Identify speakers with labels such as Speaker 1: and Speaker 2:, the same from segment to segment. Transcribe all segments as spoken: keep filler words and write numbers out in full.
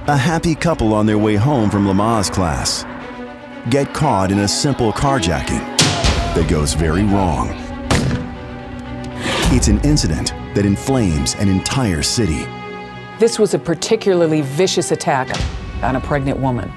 Speaker 1: A happy couple on their way home from Lamaze class get caught in a simple carjacking that goes very wrong. It's an incident that inflames an entire city.
Speaker 2: This was a particularly vicious attack on a pregnant woman.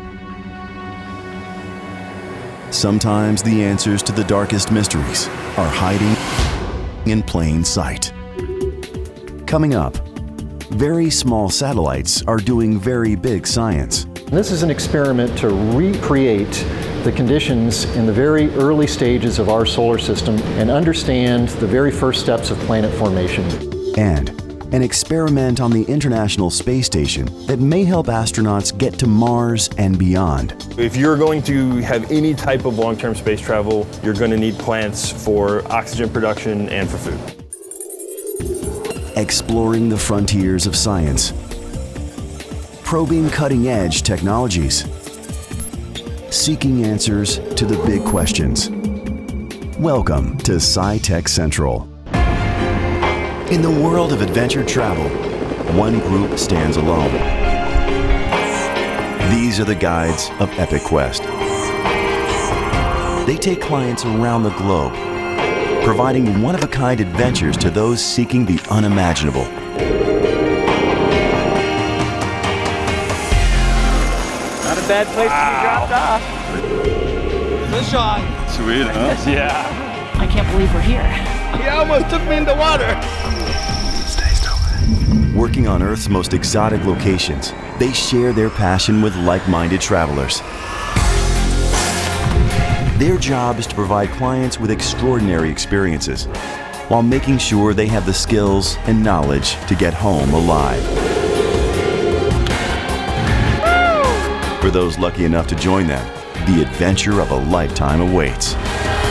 Speaker 1: Sometimes the answers to the darkest mysteries are hiding in plain sight. Coming up, very small satellites are doing very big science.
Speaker 3: This is an experiment to recreate the conditions in the very early stages of our solar system and understand the very first steps of planet formation.
Speaker 1: And an experiment on the International Space Station that may help astronauts get to Mars and beyond.
Speaker 4: If you're going to have any type of long-term space travel, you're going to need plants for oxygen production and for food.
Speaker 1: Exploring the frontiers of science, probing cutting-edge technologies, seeking answers to the big questions. Welcome to SciTech Central. In the world of adventure travel, one group stands alone. These are the guides of Epic Quest. They take clients around the globe, providing one-of-a-kind adventures to those seeking the unimaginable.
Speaker 5: Not a bad place wow. to be dropped off. Good shot.
Speaker 6: Sweet, huh?
Speaker 5: Yeah.
Speaker 2: I can't believe we're here.
Speaker 5: He almost took me in the water.
Speaker 1: Stay still. Working on Earth's most exotic locations, they share their passion with like-minded travelers. Their job is to provide clients with extraordinary experiences while making sure they have the skills and knowledge to get home alive. Woo! For those lucky enough to join them, the adventure of a lifetime awaits.